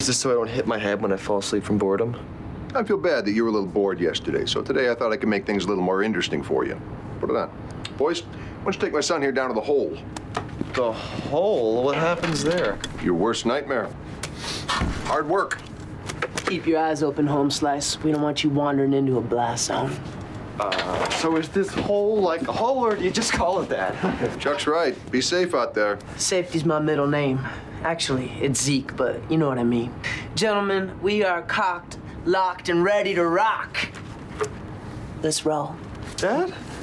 Is this so I don't hit my head when I fall asleep from boredom? I feel bad that you were a little bored yesterday, so today I thought I could make things a little more interesting for you. Put it on. Boys, why don't you take my son here down to the hole? The hole? What happens there? Your worst nightmare. Hard work. Keep your eyes open, Home Slice. We don't want you wandering into a blast zone. So is this hole like a hole, or do you just call it that? Chuck's right. Be safe out there. Safety's my middle name. Actually, it's Zeke, but you know what I mean. Gentlemen, we are cocked, locked, and ready to rock. Let's roll. Dad?